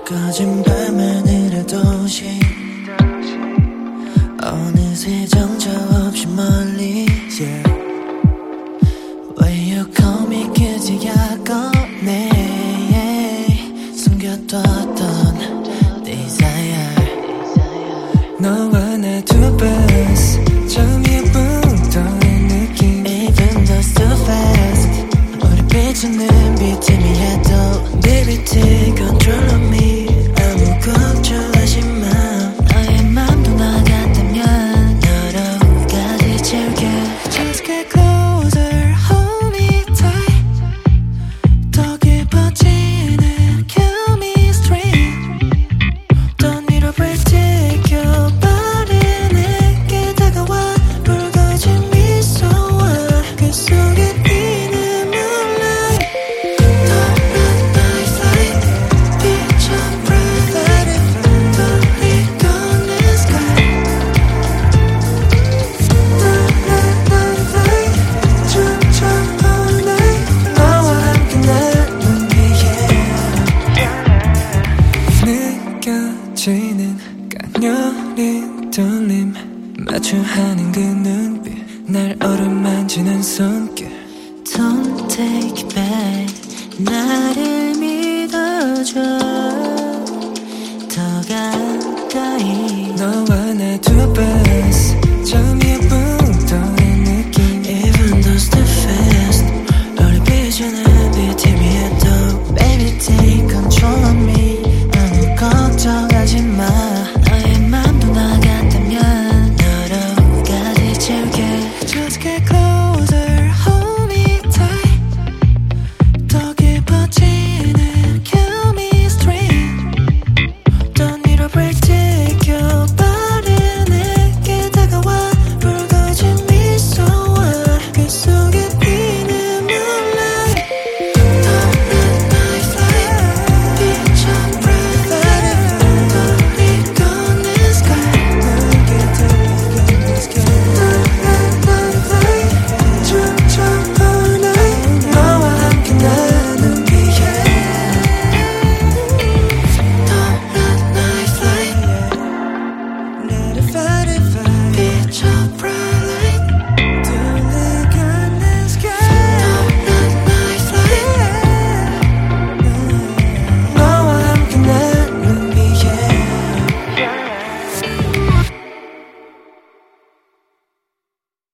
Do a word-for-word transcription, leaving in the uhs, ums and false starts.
꺼진 밤하늘의 도시 어느새 정처 없이 멀리 yeah. When you call me 그제야 꺼내 숨겨뒀던 desire 너와 나 두 bus 정이 붕떠는 느낌 Even though it's too fast 우리 비추는 비틈이 해도 Baby take control of me 아무 걱정하지 마 너의 맘도 나 같다면 너로까지 채울게 Just get closer hold me tight 더 깊어지는 chemistry Don't need a break take your body 내게 다가와 붉어진 미소와 그 속에 피는 moonlight Don't run my flight 빛좀 bright 돌리 걷는 sky Don't run my flight 춤춰 all night 너와 함께 나눈 느껴지는 깡여린 떨림 마주하는 그 눈빛 날 어루만지는 손길 Don't take it back 나를 믿어줘